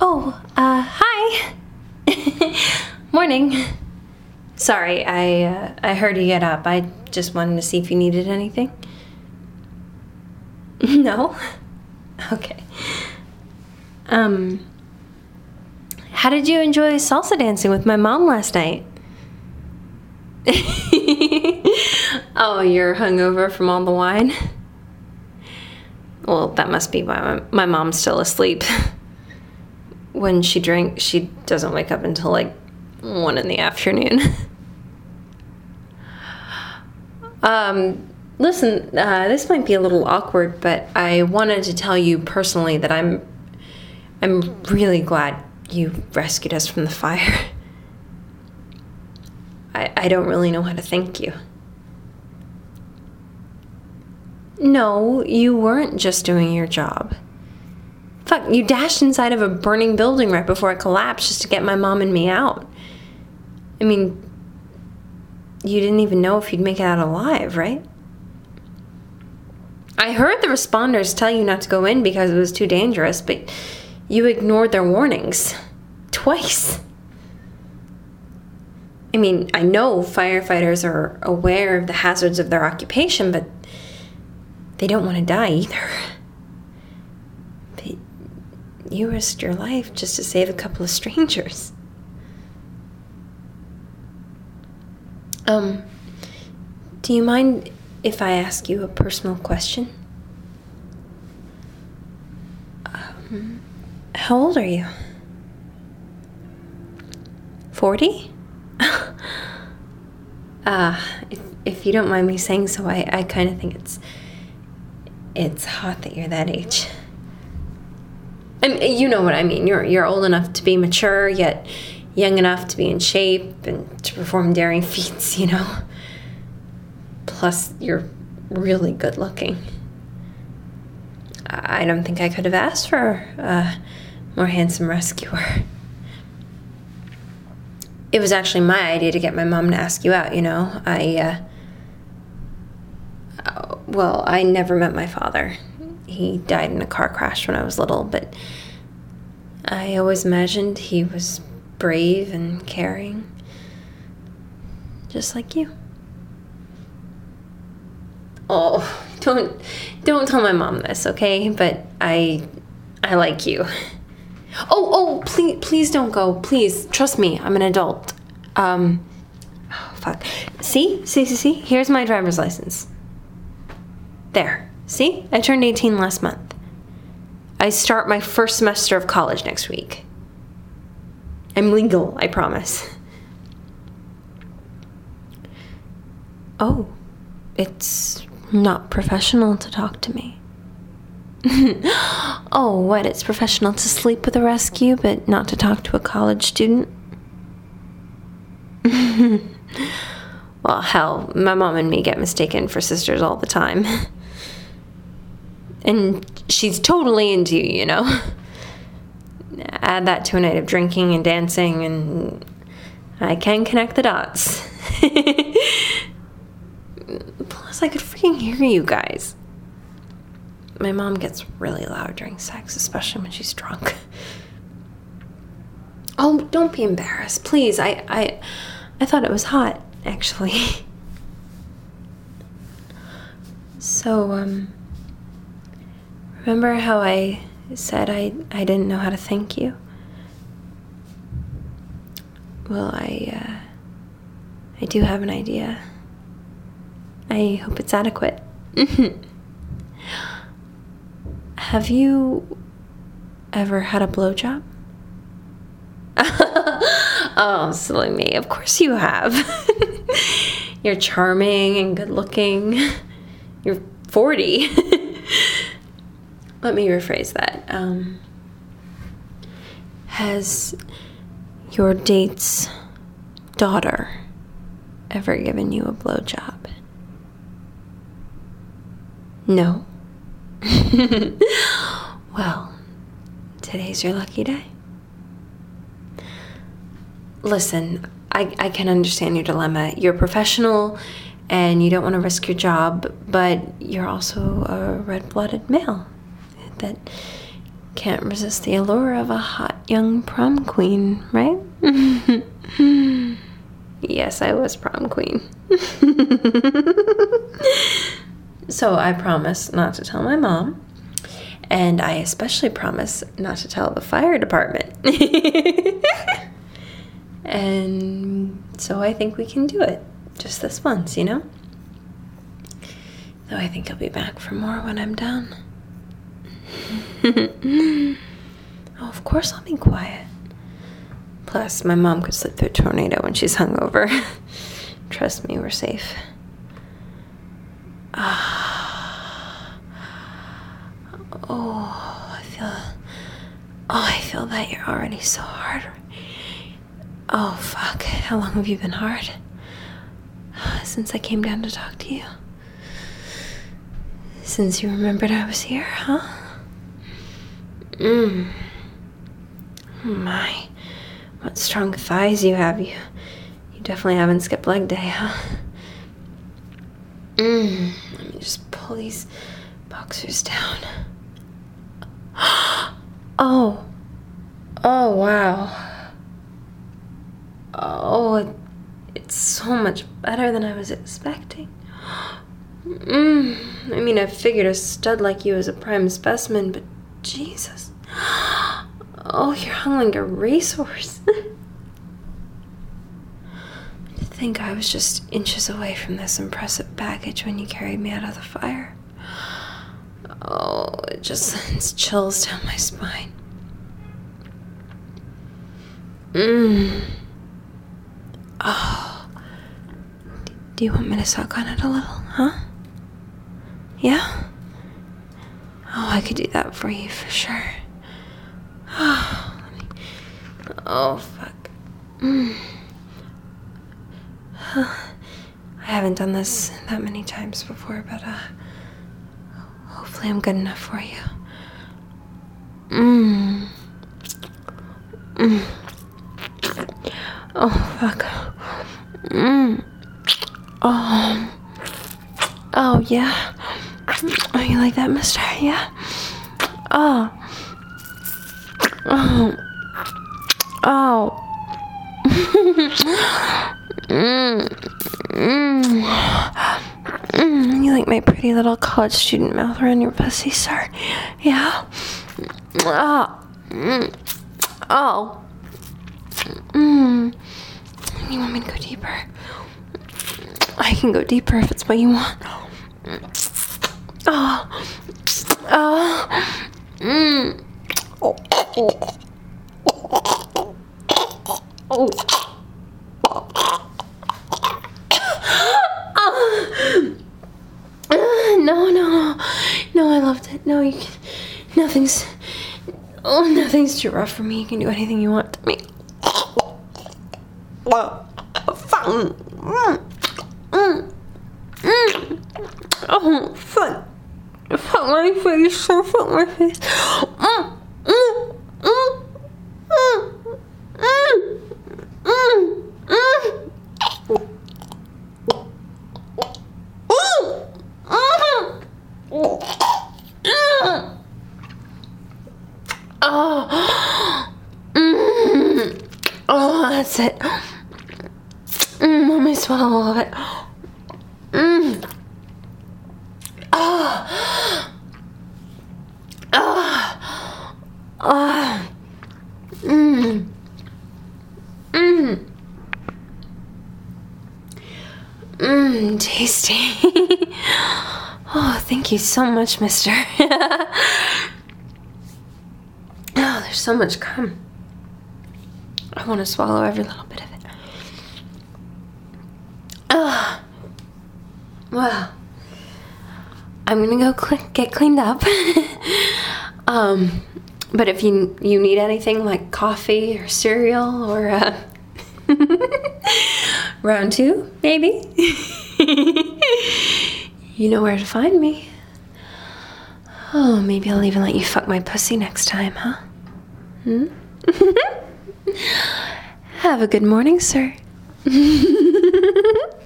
Oh, hi. Morning. Sorry, I heard you get up. I just wanted to see if you needed anything. No? Okay. How did you enjoy salsa dancing with my mom last night? Oh, you're hungover from all the wine? Well, that must be why my mom's still asleep. When she drinks, she doesn't wake up until like 1 in the afternoon. Listen, this might be a little awkward, but I wanted to tell you personally that I'm really glad you rescued us from the fire. I don't really know how to thank you. No, you weren't just doing your job. Fuck, you dashed inside of a burning building right before it collapsed just to get my mom and me out. I mean, you didn't even know if you'd make it out alive, right? I heard the responders tell you not to go in because it was too dangerous, but you ignored their warnings. Twice. I mean, I know firefighters are aware of the hazards of their occupation, but they don't want to die either. But you risked your life just to save a couple of strangers. Do you mind if I ask you a personal question? How old are you? 40? If you don't mind me saying so, I kind of think it's hot that you're that age. And you know what I mean. You're old enough to be mature, yet young enough to be in shape and to perform daring feats, you know. Plus, you're really good looking. I don't think I could have asked for a more handsome rescuer. It was actually my idea to get my mom to ask you out, you know. I never met my father. He died in a car crash when I was little, but I always imagined he was brave and caring, just like you. Oh, don't tell my mom this, okay? But I like you. Oh, please don't go. Please, trust me, I'm an adult. Oh, fuck. See? Here's my driver's license. There. See? I turned 18 last month. I start my first semester of college next week. I'm legal, I promise. Oh, it's not professional to talk to me. Oh, what? It's professional to sleep with a rescue, but not to talk to a college student? Well, hell, my mom and me get mistaken for sisters all the time. And she's totally into you, you know? Add that to a night of drinking and dancing, and I can connect the dots. Plus, I could freaking hear you guys. My mom gets really loud during sex, especially when she's drunk. Oh, don't be embarrassed, please. I thought it was hot, actually. So, remember how I said I didn't know how to thank you? Well, I do have an idea. I hope it's adequate. Have you ever had a blowjob? Oh, silly me. Of course you have. You're charming and good looking. You're 40. Let me rephrase that. Has your date's daughter ever given you a blowjob? No? Well, today's your lucky day. Listen, I can understand your dilemma. You're professional and you don't want to risk your job, but you're also a red-blooded male that Can't resist the allure of a hot young prom queen, right? Yes, I was prom queen. So I promise not to tell my mom. And I especially promise not to tell the fire department. And so I think we can do it. Just this once, you know? Though I think I'll be back for more when I'm done. Oh, of course I'll be quiet. Plus, my mom could slip through a tornado when she's hungover. Trust me, we're safe. I feel that you're already so hard. Oh, fuck. How long have you been hard? Since I came down to talk to you? Since you remembered I was here, huh? My, what strong thighs you have. You definitely haven't skipped leg day, huh? Let me just pull these boxers down. Oh, wow. Oh, it's so much better than I was expecting. I mean, I figured a stud like you is a prime specimen, but Jesus. Oh, you're hung like a racehorse. To think I was just inches away from this impressive baggage when you carried me out of the fire. Oh, it just sends chills down my spine. Oh. Do you want me to suck on it a little, huh? Yeah? Oh, I could do that for you for sure. Oh, fuck. I haven't done this that many times before, but hopefully I'm good enough for you. Oh, fuck. Oh, yeah. Oh, you like that, mister? Yeah? Oh. You like my pretty little college student mouth around your pussy, sir? Yeah? You want me to go deeper? I can go deeper if it's what you want. No, I loved it. No, you can, nothing's too rough for me. You can do anything you want to me. Oh, fuck. Fuck my face. So fuck my face. Oh, that's it. Let me swallow all of it. Tasty. Oh, thank you so much, mister. Oh, there's so much cum. I want to swallow every little bit of it. Well, I'm gonna go get cleaned up. But if you need anything like coffee or cereal or round two, maybe, you know where to find me. Oh, maybe I'll even let you fuck my pussy next time, huh? Have a good morning, sir.